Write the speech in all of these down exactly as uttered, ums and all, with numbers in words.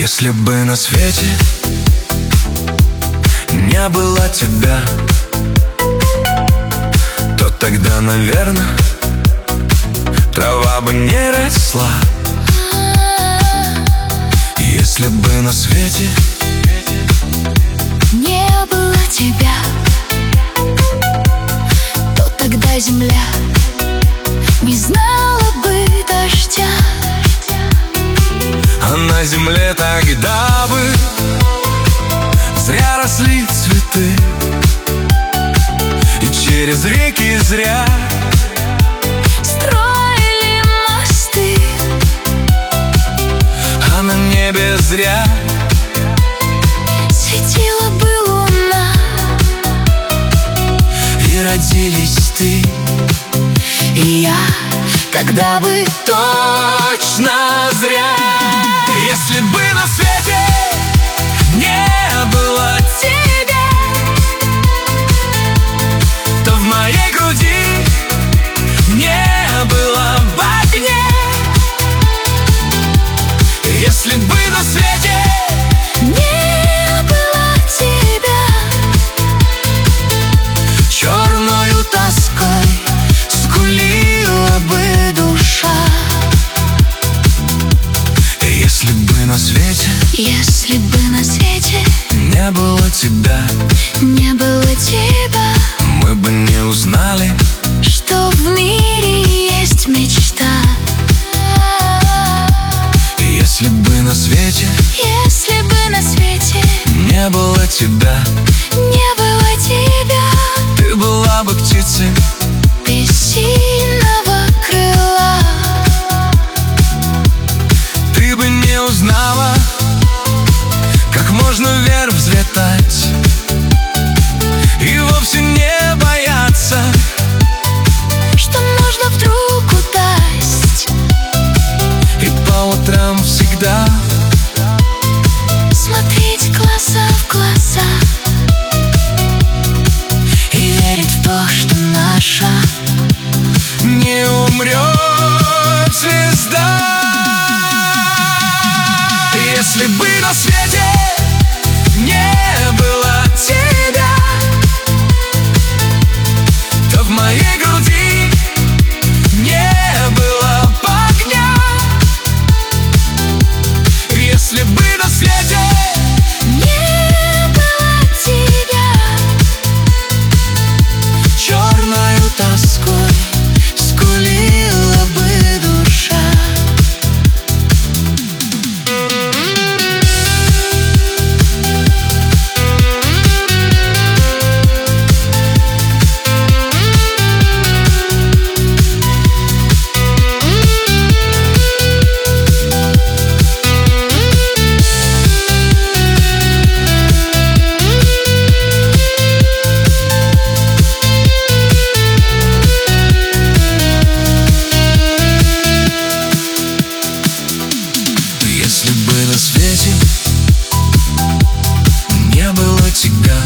Если бы на свете не было тебя, то тогда, наверное, трава бы не росла. Если бы на свете не было тебя, то тогда земля не знала бы дождя. А на земле тогда бы зря росли цветы, и через реки зря строили мосты. А на небе зря светила бы луна, и родились ты и я, когда бы точно зря. Если бы на свете не было тебя, то в моей груди не было бы огня. Если бы на свете не было тебя, черною тоской скулила бы душа. Если бы на свете, если бы на свете не было тебя, не было тебя, мы бы не узнали, что в мире есть мечта. если бы на свете, если бы на свете не было тебя, не было тебя, ты была бы птицей без сильного крыла. Ты бы не узнала, как можно вверх взлетать и вовсе не бояться, Что можно вдруг упасть, и по утрам всегда смотреть глаза в глаза и верить в то, что наша не умрет звезда. Если бы на свете не было тебя, то в моей груди не было бы огня. Если бы на свете не было тебя, черною тоской скулила бы душа. Если бы на свете не было тебя,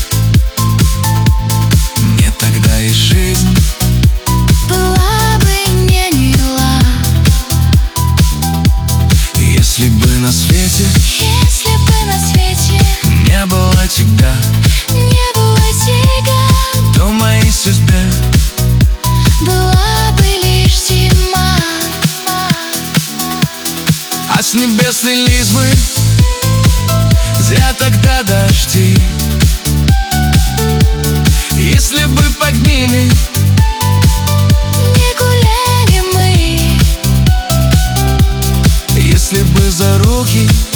мне тогда и жизнь была бы не мила. Если бы на свете Если бы на свете не было тебя, не было тебя, то в моей судьбе была бы лишь зима. а с небес лились бы зря тогда дожди. Если бы под ними Не гуляли мы, если бы за руки